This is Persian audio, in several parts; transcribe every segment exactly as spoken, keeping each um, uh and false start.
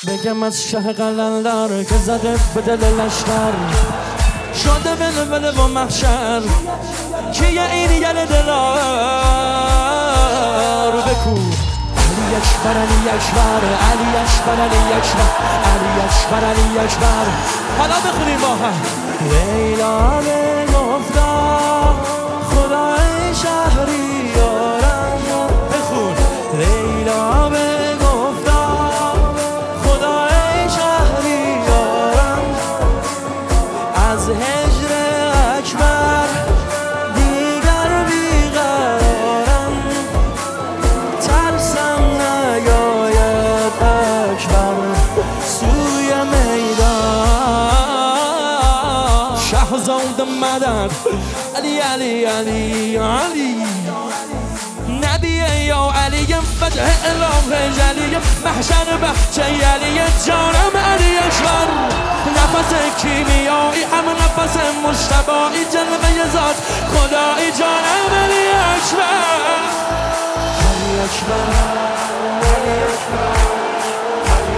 بگم از شه قلندر که زده به دل لشکر شده بلبله و محشر کیه این یل دلار بکو علی اکبر علی اکبر علی اکبر علی اکبر علی اکبر علی اکبر حالا بخونیم با هم لیلا بگفتا خدای شهریارم بخون لیلا بگفتا خدای شهریارم از هجر اکبر دیگر بیقرارم ترسم نیاید اکبر سوی میدان شهزاد مدد علی علی علی علی نبی یا علی وجه اله جلی محشر بخچه علی جانم علی اکبر نفس کیمیایی هم نفس مشتبایی جلوه ذات خدایی جانم علی اکبر علی اکبر علی اکبر علی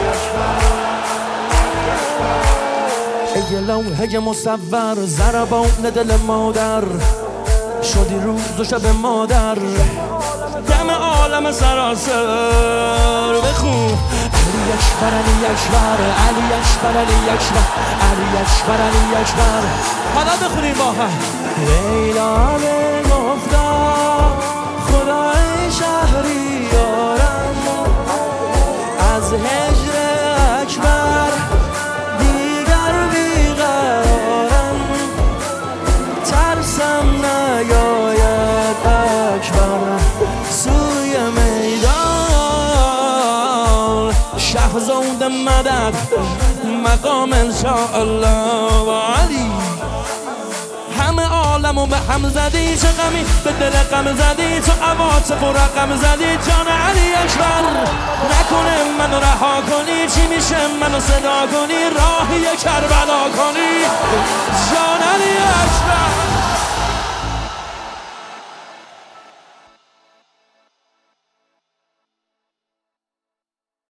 اکبر ای لوحه مصور ضربان دل مادر شدی روز و شب مادر دم عالم سراسر بخون علی اکبر علی اکبر علی اکبر علی اکبر علی اکبر علی اکبر حالا بخونیم با هم لیلا بگفتا خدای شهریارم از هجر اکبر دیگر بیقرارم ترسم نیاید اکبر سوی میدان شهزاد مدد مقام انشاءالله و علی همه عالمو به هم زدی چه غمی به دل غم زدی تو عواطف و رقم زدی جان علی اکبر نکنه منو رها کنی چی میشه منو صدا کنی راهی کربلا کنی جان علی اکبر